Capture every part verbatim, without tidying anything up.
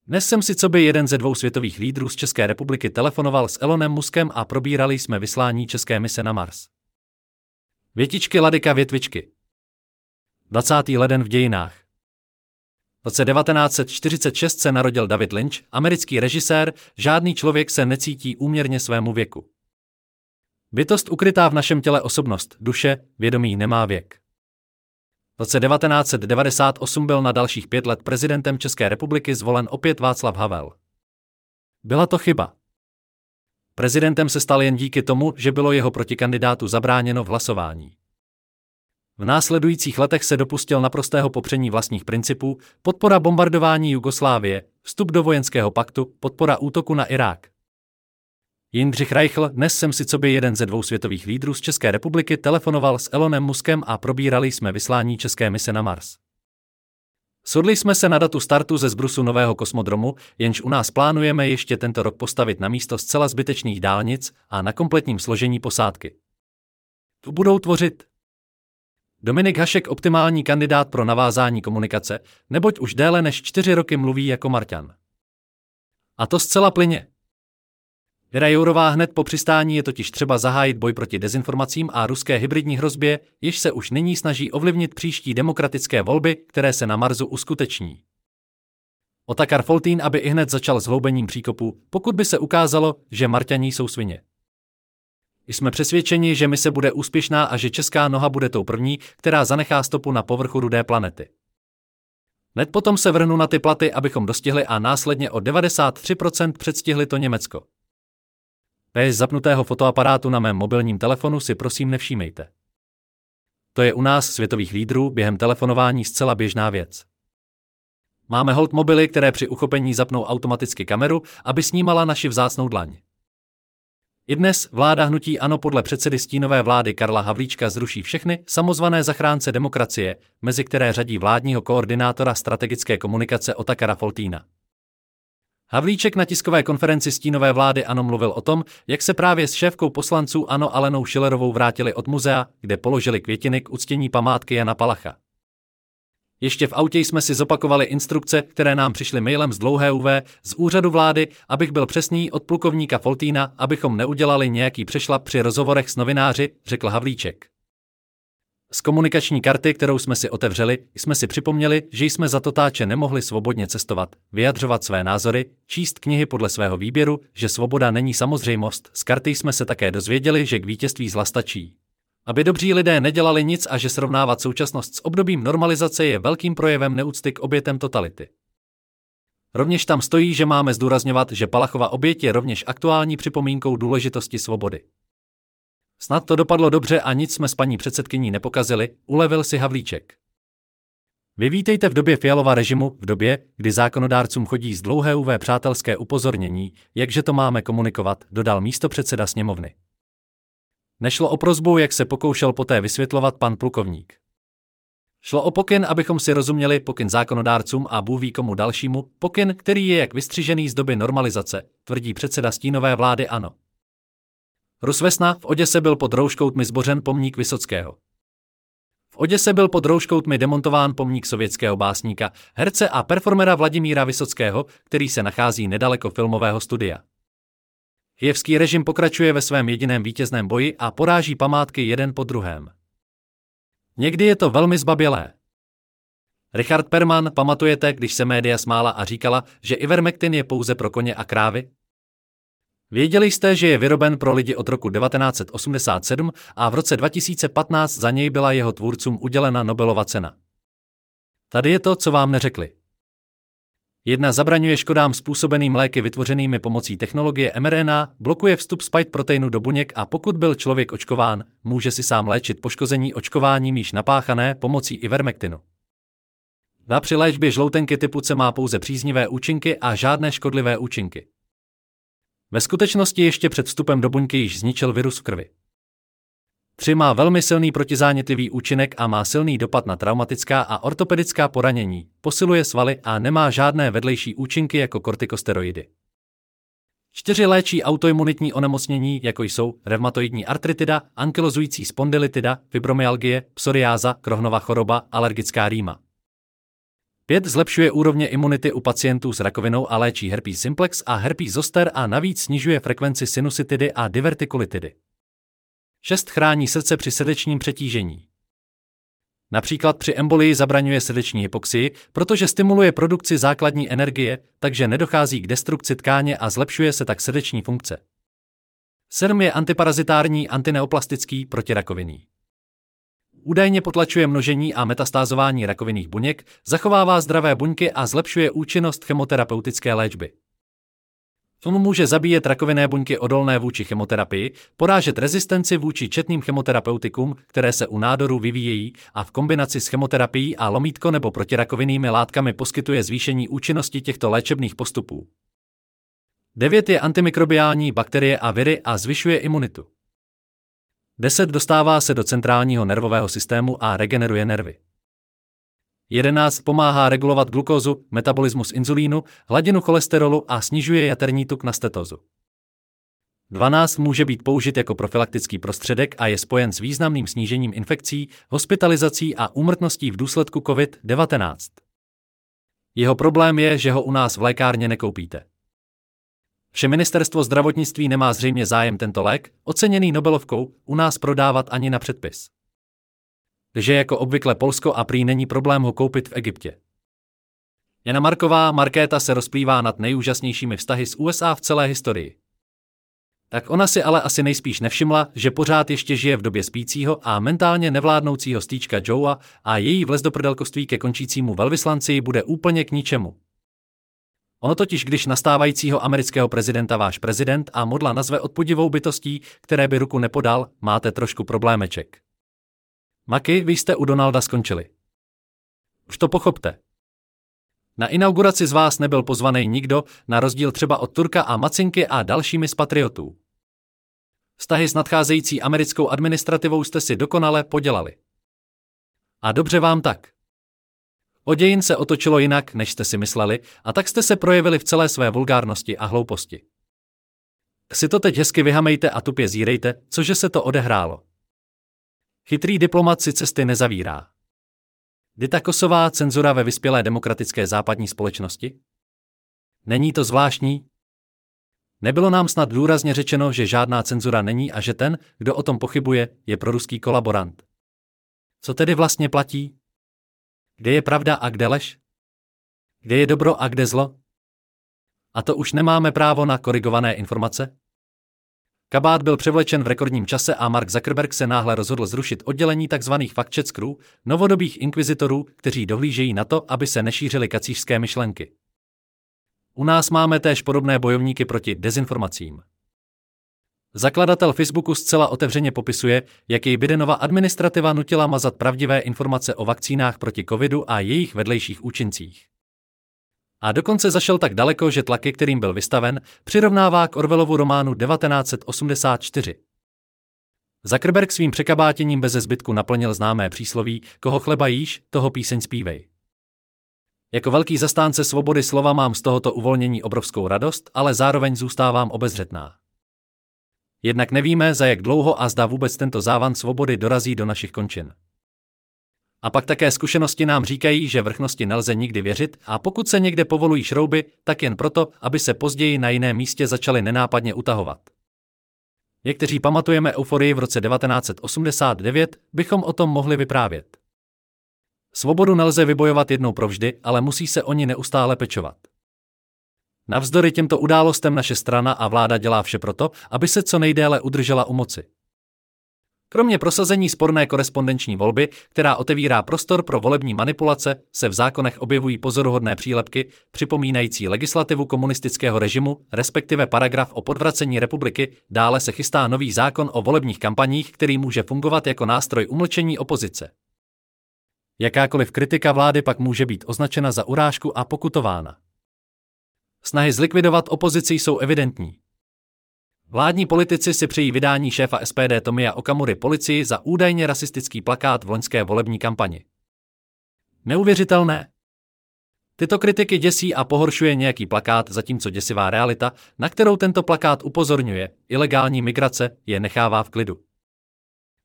Dnes jsem si coby jeden ze dvou světových lídrů z České republiky telefonoval s Elonem Muskem a probírali jsme vyslání české mise na Mars. Větičky Ladyka větvičky. dvacátý leden v dějinách. V roce devatenáct set čtyřicet šest se narodil David Lynch, americký režisér. Žádný člověk se necítí úměrně svému věku. Bytost ukrytá v našem těle, osobnost, duše, vědomí nemá věk. V roce devatenáct set devadesát osm byl na dalších pět let prezidentem České republiky zvolen opět Václav Havel. Byla to chyba. Prezidentem se stal jen díky tomu, že bylo jeho protikandidátu zabráněno v hlasování. V následujících letech se dopustil naprostého popření vlastních principů, podpora bombardování Jugoslávie, vstup do vojenského paktu, podpora útoku na Irák. Jindřich Reichl, dnes jsem si coby jeden ze dvou světových lídrů z České republiky telefonoval s Elonem Muskem a probírali jsme vyslání české mise na Mars. Shodli jsme se na datu startu ze zbrusu nového kosmodromu, jenž u nás plánujeme ještě tento rok postavit na místo zcela zbytečných dálnic a na kompletním složení posádky. Tu budou tvořit Dominik Hašek, optimální kandidát pro navázání komunikace, neboť už déle než čtyři roky mluví jako Marťan. A to zcela plyně. Věra Jourová, hned po přistání je totiž třeba zahájit boj proti dezinformacím a ruské hybridní hrozbě, jež se už nyní snaží ovlivnit příští demokratické volby, které se na Marsu uskuteční. Otakar Foltýn, aby ihned začal s hloubením příkopů, pokud by se ukázalo, že Marťaní jsou svině. Jsme přesvědčeni, že mise bude úspěšná a že česká noha bude tou první, která zanechá stopu na povrchu rudé planety. Hned potom se vrhnu na ty platy, abychom dostihli a následně o devadesát tři procent předstihli to Německo. Bez zapnutého fotoaparátu na mém mobilním telefonu si prosím nevšímejte. To je u nás světových lídrů během telefonování zcela běžná věc. Máme holt mobily, které při uchopení zapnou automaticky kameru, aby snímala naši vzácnou dlaň. I dnes vláda hnutí ANO podle předsedy stínové vlády Karla Havlíčka zruší všechny samozvané zachránce demokracie, mezi které řadí vládního koordinátora strategické komunikace Otakara Foltýna. Havlíček na tiskové konferenci stínové vlády ANO mluvil o tom, jak se právě s šéfkou poslanců ANO Alenou Schillerovou vrátili od muzea, kde položili květiny k uctění památky Jana Palacha. Ještě v autě jsme si zopakovali instrukce, které nám přišly mailem z dlouhé U V z úřadu vlády, abych byl přesný, od plukovníka Foltýna, abychom neudělali nějaký přešlap při rozhovorech s novináři, řekl Havlíček. Z komunikační karty, kterou jsme si otevřeli, jsme si připomněli, že jsme za totáče nemohli svobodně cestovat, vyjadřovat své názory, číst knihy podle svého výběru, že svoboda není samozřejmost. Z karty jsme se také dozvěděli, že k vítězství zla stačí, aby dobří lidé nedělali nic a že srovnávat současnost s obdobím normalizace je velkým projevem neúcty k obětem totality. Rovněž tam stojí, že máme zdůrazňovat, že Palachova oběť je rovněž aktuální připomínkou důležitosti svobody. Snad to dopadlo dobře a nic jsme s paní předsedkyní nepokazili, ulevil si Havlíček. Vy vítejte v době Fialova režimu, v době, kdy zákonodárcům chodí z dlouhé U V přátelské upozornění, jakže to máme komunikovat, dodal místopředseda sněmovny. Nešlo o prosbu, jak se pokoušel poté vysvětlovat pan plukovník. Šlo o pokyn, abychom si rozuměli, pokyn zákonodárcům a bůh ví komu dalšímu, pokyn, který je jak vystřižený z doby normalizace, tvrdí předseda stínové vlády ANO. Rus Vesna, v Oděse byl pod rouškou tmy zbořen pomník Vysockého. V Oděse byl pod rouškou tmy demontován pomník sovětského básníka, herce a performera Vladimíra Vysockého, který se nachází nedaleko filmového studia. Kyjevský režim pokračuje ve svém jediném vítězném boji a poráží památky jeden po druhém. Někdy je to velmi zbabělé. Richard Perman, pamatujete, když se média smála a říkala, že Ivermectin je pouze pro koně a krávy? Věděli jste, že je vyroben pro lidi od roku devatenáct set osmdesát sedm a v roce dva tisíce patnáct za něj byla jeho tvůrcům udělena Nobelova cena. Tady je to, co vám neřekli. Jedna zabraňuje škodám způsobeným léky vytvořenými pomocí technologie em er en á, blokuje vstup spike proteinu do buněk a pokud byl člověk očkován, může si sám léčit poškození očkováním již napáchané pomocí Ivermectinu. Ta při léčbě žloutenky typu C má pouze příznivé účinky a žádné škodlivé účinky. Ve skutečnosti ještě před vstupem do buňky již zničil virus v krvi. tři má velmi silný protizánětlivý účinek a má silný dopad na traumatická a ortopedická poranění, posiluje svaly a nemá žádné vedlejší účinky jako kortikosteroidy. čtyři léčí autoimunitní onemocnění, jako jsou revmatoidní artritida, ankylozující spondylitida, fibromyalgie, psoriáza, Crohnova choroba, alergická rýma. pět Zlepšuje úrovně imunity u pacientů s rakovinou a léčí herpes simplex a herpes zoster a navíc snižuje frekvenci sinusitidy a divertikulitidy. šest Chrání srdce při srdečním přetížení. Například při embolii zabraňuje srdeční hypoxii, protože stimuluje produkci základní energie, takže nedochází k destrukci tkáně a zlepšuje se tak srdeční funkce. sedm Je antiparazitární, antineoplastický, protirakovinný. Údajně potlačuje množení a metastázování rakovinných buněk, zachovává zdravé buňky a zlepšuje účinnost chemoterapeutické léčby. On může zabíjet rakovinné buňky odolné vůči chemoterapii, porážet rezistenci vůči četným chemoterapeutikům, které se u nádoru vyvíjejí, a v kombinaci s chemoterapií a lomítko nebo protirakovinnými látkami poskytuje zvýšení účinnosti těchto léčebných postupů. devět Je antimikrobiální, bakterie a viry a zvyšuje imunitu. deset Dostává se do centrálního nervového systému a regeneruje nervy. jedenáct Pomáhá regulovat glukózu, metabolismus inzulínu, hladinu cholesterolu a snižuje jaterní tuk na stetózu. dvanáct Může být použit jako profylaktický prostředek a je spojen s významným snížením infekcí, hospitalizací a úmrtností v důsledku covid devatenáct. Jeho problém je, že ho u nás v lékárně nekoupíte. Vše ministerstvo zdravotnictví nemá zřejmě zájem tento lék, oceněný Nobelovkou, u nás prodávat ani na předpis. Že jako obvykle Polsko a prý není problém ho koupit v Egyptě. Jana Marková, Markéta se rozplývá nad nejúžasnějšími vztahy s U S A v celé historii. Tak ona si ale asi nejspíš nevšimla, že pořád ještě žije v době spícího a mentálně nevládnoucího stýčka Joea a její vlezdoprdelkoství ke končícímu velvyslanci bude úplně k ničemu. Ono totiž, když nastávajícího amerického prezidenta váš prezident a modla nazve odpudivou bytostí, které by ruku nepodal, máte trošku problémeček. Maki, vy jste u Donalda skončili. Už to pochopte. Na inauguraci z vás nebyl pozvaný nikdo, na rozdíl třeba od Turka a Macinky a dalšími z patriotů. Vztahy s nadcházející americkou administrativou jste si dokonale podělali. A dobře vám tak. O dějin se otočilo jinak, než jste si mysleli, a tak jste se projevili v celé své vulgárnosti a hlouposti. Si to teď hezky vyhamejte a tupě zírejte, cože se to odehrálo. Chytrý diplomat si cesty nezavírá. Dita Kosová, cenzura ve vyspělé demokratické západní společnosti? Není to zvláštní? Nebylo nám snad důrazně řečeno, že žádná cenzura není a že ten, kdo o tom pochybuje, je proruský kolaborant. Co tedy vlastně platí? Kde je pravda a kde lež? Kde je dobro a kde zlo? A to už nemáme právo na korigované informace? Kabát byl převlečen v rekordním čase a Mark Zuckerberg se náhle rozhodl zrušit oddělení tzv. fact-checkerů, novodobých inkvizitorů, kteří dohlížejí na to, aby se nešířily kacířské myšlenky. U nás máme též podobné bojovníky proti dezinformacím. Zakladatel Facebooku zcela otevřeně popisuje, jak jej Bidenova administrativa nutila mazat pravdivé informace o vakcínách proti covidu a jejich vedlejších účincích. A dokonce zašel tak daleko, že tlaky, kterým byl vystaven, přirovnává k Orwellovu románu devatenáct set osmdesát čtyři. Zuckerberg svým překabátěním beze zbytku naplnil známé přísloví, koho chleba jíš, toho píseň zpívej. Jako velký zastánce svobody slova mám z tohoto uvolnění obrovskou radost, ale zároveň zůstávám obezřetná. Jednak nevíme, za jak dlouho a zda vůbec tento závan svobody dorazí do našich končin. A pak také zkušenosti nám říkají, že vrchnosti nelze nikdy věřit a pokud se někde povolují šrouby, tak jen proto, aby se později na jiném místě začaly nenápadně utahovat. Někteří pamatujeme euforii v roce devatenáct set osmdesát devět, bychom o tom mohli vyprávět. Svobodu nelze vybojovat jednou provždy, ale musí se o ní neustále pečovat. Navzdory těmto událostem naše strana a vláda dělá vše proto, aby se co nejdéle udržela u moci. Kromě prosazení sporné korespondenční volby, která otevírá prostor pro volební manipulace, se v zákonech objevují pozoruhodné přílepky, připomínající legislativu komunistického režimu, respektive paragraf o podvracení republiky, dále se chystá nový zákon o volebních kampaních, který může fungovat jako nástroj umlčení opozice. Jakákoliv kritika vlády pak může být označena za urážku a pokutována. Snahy zlikvidovat opozici jsou evidentní. Vládní politici si přejí vydání šéfa S P D Tomia Okamury policii za údajně rasistický plakát v loňské volební kampani. Neuvěřitelné. Tyto kritiky děsí a pohoršuje nějaký plakát, zatímco děsivá realita, na kterou tento plakát upozorňuje, ilegální migrace, je nechává v klidu.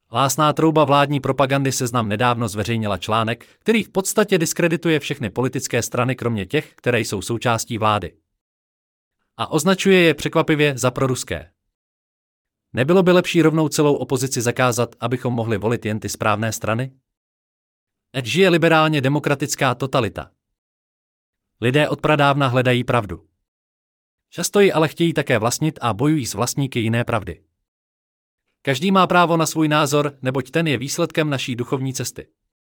Hlásná trouba vládní propagandy Seznam nedávno zveřejnila článek, který v podstatě diskredituje všechny politické strany kromě těch, které jsou součástí vlády. A označuje je překvapivě za proruské. Nebylo by lepší rovnou celou opozici zakázat, abychom mohli volit jen ty správné strany? Ať žije liberálně demokratická totalita. Lidé od pradávna hledají pravdu. Často ji ale chtějí také vlastnit a bojují s vlastníky jiné pravdy. Každý má právo na svůj názor, neboť ten je výsledkem naší duchovní cesty.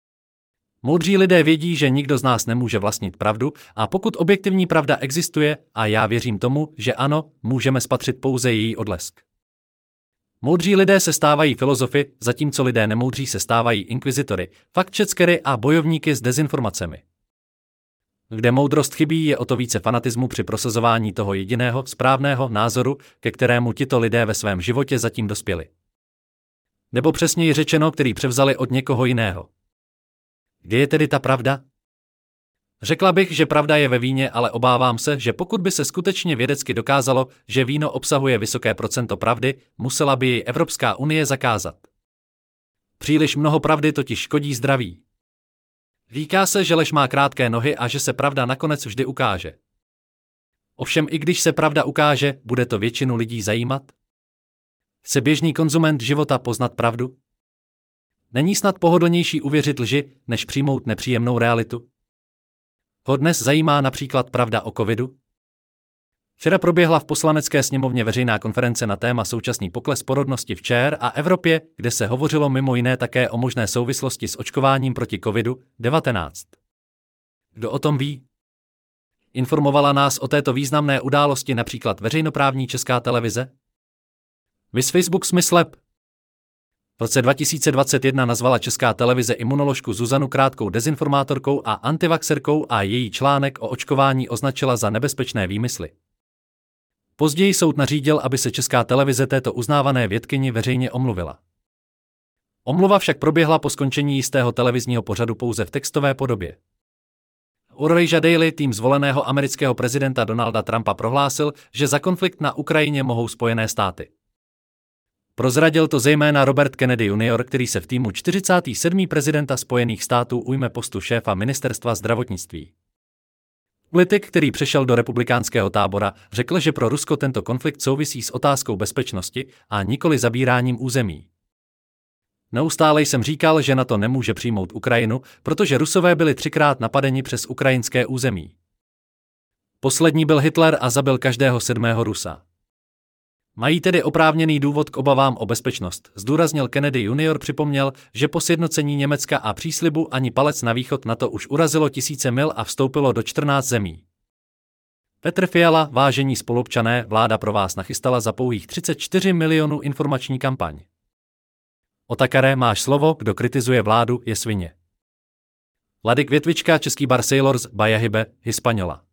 Moudří lidé vědí, že nikdo z nás nemůže vlastnit pravdu, a pokud objektivní pravda existuje, a já věřím tomu, že ano, můžeme spatřit pouze její odlesk. Moudří lidé se stávají filozofy, zatímco lidé nemoudří se stávají inkvizitory, fact-checkery a bojovníky s dezinformacemi. Kde moudrost chybí, je o to více fanatismu při prosazování toho jediného, správného názoru, ke kterému tito lidé ve svém životě zatím dospěli. Nebo přesněji řečeno, který převzali od někoho jiného. Kde je tedy ta pravda? Řekla bych, že pravda je ve víně, ale obávám se, že pokud by se skutečně vědecky dokázalo, že víno obsahuje vysoké procento pravdy, musela by ji Evropská unie zakázat. Příliš mnoho pravdy totiž škodí zdraví. Říká se, že lež má krátké nohy a že se pravda nakonec vždy ukáže. Ovšem i když se pravda ukáže, bude to většinu lidí zajímat? Chce běžný konzument života poznat pravdu? Není snad pohodlnější uvěřit lži, než přijmout nepříjemnou realitu? Ho dnes zajímá například pravda o covidu? Včera proběhla v Poslanecké sněmovně veřejná konference na téma současný pokles porodnosti v ČR a Evropě, kde se hovořilo mimo jiné také o možné souvislosti s očkováním proti covidu devatenáct. Kdo o tom ví? Informovala nás o této významné události například veřejnoprávní Česká televize? Viz Facebook Smyslab. V roce dva tisíce dvacet jedna nazvala Česká televize imunoložku Zuzanu Krátkou dezinformátorkou a antivaxerkou a její článek o očkování označila za nebezpečné výmysly. Později soud nařídil, aby se Česká televize této uznávané vědkyni veřejně omluvila. Omluva však proběhla po skončení jistého televizního pořadu pouze v textové podobě. Urveja Daily, tým zvoleného amerického prezidenta Donalda Trumpa, prohlásil, že za konflikt na Ukrajině mohou Spojené státy. Prozradil to zejména Robert Kennedy junior, který se v týmu čtyřicátého sedmého prezidenta Spojených států ujme postu šéfa ministerstva zdravotnictví. Politik, který přešel do republikánského tábora, řekl, že pro Rusko tento konflikt souvisí s otázkou bezpečnosti a nikoli zabíráním území. Neustále jsem říkal, že NATO nemůže přijmout Ukrajinu, protože Rusové byli třikrát napadeni přes ukrajinské území. Poslední byl Hitler a zabil každého sedmého Rusa. Mají tedy oprávněný důvod k obavám o bezpečnost, zdůraznil Kennedy junior. Připomněl, že po sjednocení Německa a příslibu ani palec na východ NATO už urazilo tisíce mil a vstoupilo do čtrnácti zemí. Petr Fiala, vážení spoluobčané, vláda pro vás nachystala za pouhých třicet čtyři milionů informační kampaň. Otakare, máš slovo, kdo kritizuje vládu, je svině. Ladik Větvička, český bar Sailors, Bajahybe, Hispaniola.